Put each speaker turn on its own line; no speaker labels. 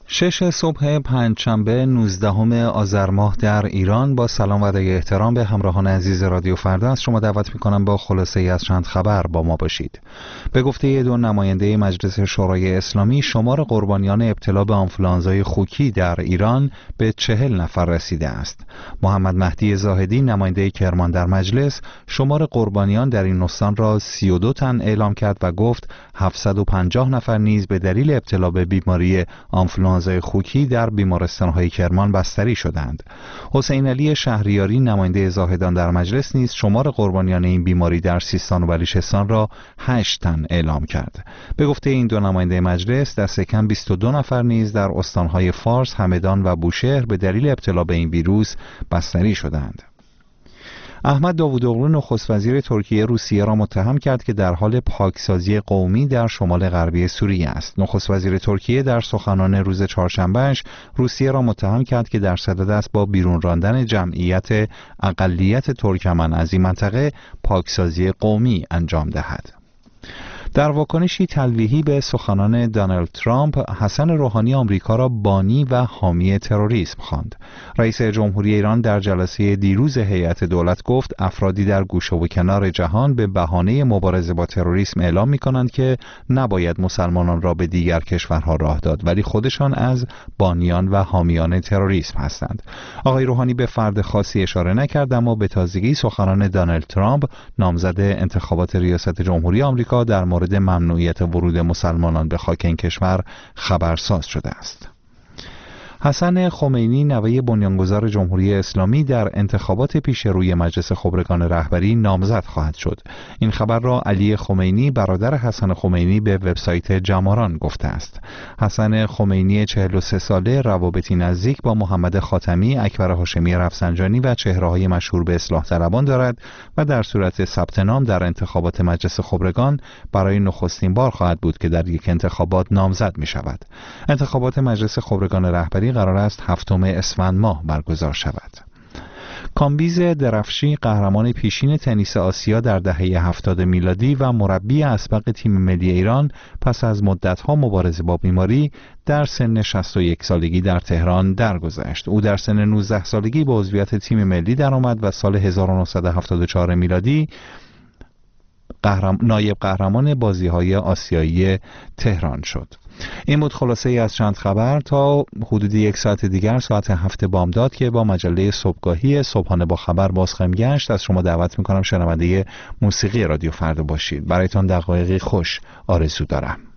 6 صبح پنجشنبه 19 آذر ماه در ایران. با سلام و ادای احترام به همراهان عزیز رادیو فردا از شما دعوت می‌کنم با خلاصه از چند خبر با ما باشید. به گفته دو نماینده مجلس شورای اسلامی، شمار قربانیان ابتلا به آنفولانزای خوکی در ایران به 40 نفر رسیده است. محمد مهدی زاهدی، نماینده کرمان در مجلس، شمار قربانیان در این استان را 32 تن اعلام کرد و گفت 750 نفر نیز به دلیل ابتلا به بیماری آنفولانزای خوکی در بیمارستان‌های کرمان بستری شدند. حسین علی شهریاری، نماینده زاهدان در مجلس، نیز شمار قربانیان این بیماری در سیستان و بلوچستان را 8 تن اعلام کرد. به گفته این دو نماینده مجلس، دست کم 22 نفر نیز در استان‌های فارس، همدان و بوشهر به دلیل ابتلا به این ویروس بستری شدند. احمد داوودوغلو، نخست وزیر ترکیه، روسیه را متهم کرد که در حال پاکسازی قومی در شمال غربی سوریه است. نخست وزیر ترکیه در سخنان روز چهارشنبه‌اش روسیه را متهم کرد که در صدد است با بیرون راندن جمعیت اقلیت ترکمن از این منطقه پاکسازی قومی انجام دهد. در واکنشی تلویحی به سخنان دونالد ترامپ، حسن روحانی آمریکا را بانی و حامی تروریسم خواند. رئیس جمهوری ایران در جلسه دیروز هیئت دولت گفت افرادی در گوشه و کنار جهان به بهانه مبارزه با تروریسم اعلام می‌کنند که نباید مسلمانان را به دیگر کشورها راه داد، ولی خودشان از بانیان و حامیان تروریسم هستند. آقای روحانی به فرد خاصی اشاره نکرد، اما به تازگی سخنان دونالد ترامپ، نامزد انتخابات ریاست جمهوری آمریکا، در مورد ممنوعیت ورود مسلمانان به خاک این کشور خبرساز شده است. حسن خمینی، نوه بنیانگذار جمهوری اسلامی، در انتخابات پیش روی مجلس خبرگان رهبری نامزد خواهد شد. این خبر را علی خمینی، برادر حسن خمینی، به وبسایت جماران گفته است. حسن خمینی 43 ساله روابطی نزدیک با محمد خاتمی، اکبر هاشمی رفسنجانی و چهره‌های مشهور به اصلاح طلبان دارد و در صورت ثبت نام در انتخابات مجلس خبرگان برای نخستین بار خواهد بود که در یک انتخابات نامزد می شود. انتخابات مجلس خبرگان رهبری قرار است 7 اسفند ماه برگزار شود. کامبیز درفشی، قهرمان پیشین تنیس آسیا در دهه 70 میلادی و مربی اسبق تیم ملی ایران، پس از مدت‌ها مبارزه با بیماری در سن 61 سالگی در تهران درگذشت. او در سن 19 سالگی به عضویت تیم ملی درآمد و سال 1974 میلادی نایب قهرمان بازی‌های آسیایی تهران شد. این بود خلاصه ای از چند خبر. تا حدود 1 ساعت دیگر، ساعت 7 بامداد، که با مجله صبحگاهی صبحانه با خبر باز خواهیم گشت، از شما دعوت می‌کنم شنونده موسیقی رادیو فردا باشید. برایتان دقایقی خوش آرزو دارم.